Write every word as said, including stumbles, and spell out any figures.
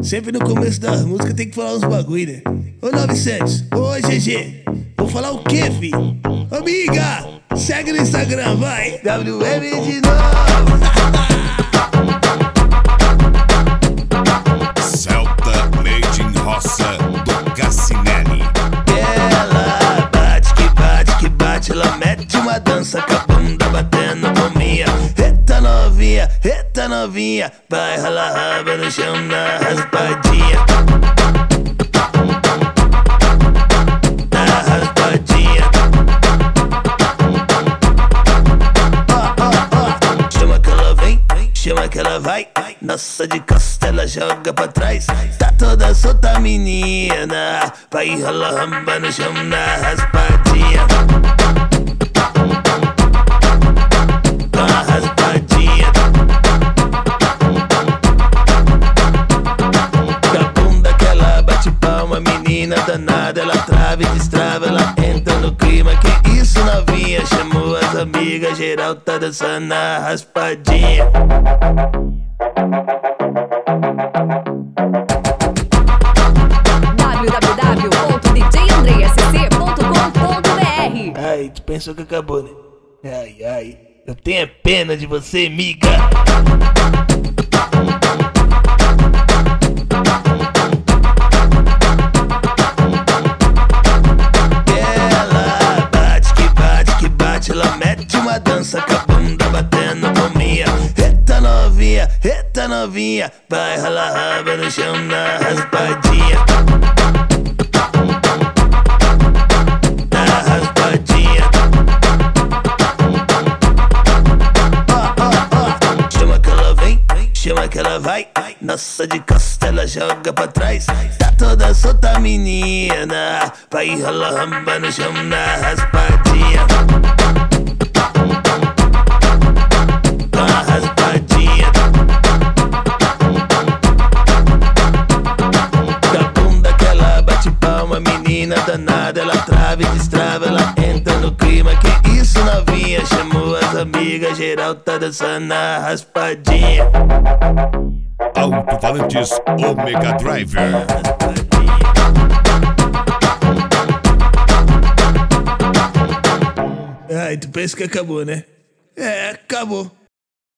Sempre no começo da música tem que falar uns bagulho, né? Ô nove Santos, ô G G, vou falar o quê, fi? Amiga, segue no Instagram, vai! W M de novo! Celta Made in Roça do Cassinelli. Ela bate que bate que bate, ela mete uma dança com a bunda batendo palminha. Eita novinha, eita novinha, vai ralar raba no chão na raspadinha. Na raspadinha. Ó, ó, ó, chama que ela vem, chama que ela vai. Nossa, de costa ela joga pra trás. Tá toda solta menina, vai ralar raba no chão na raspadinha. Menina danada, ela trava e destrava, ela entra no clima. Que isso novinha, chamou as amigas, geral tá dançando na raspadinha. w w w ponto d j andrei s c ponto com ponto b r. Ai, tu pensou que acabou, né? Ai, ai, eu tenho pena de você, miga. Ela mete uma dança com a bunda batendo palminha. Eita novinha, eita novinha, vai ralar raba no chão na raspadinha. Na raspadinha. Ó, ó, ó, chama que ela vem, chama que ela vai. Nossa, de costa ela joga pra trás. Tá toda solta menina, vai ralar raba no chão na raspadinha. Menina danada, ela trava e destrava, ela entra no clima. Que isso novinha, chamou as amigas, geral tá dançando na raspadinha. Alto-falantes Omega Driver. Ai, tu pensa que acabou, né? É, acabou.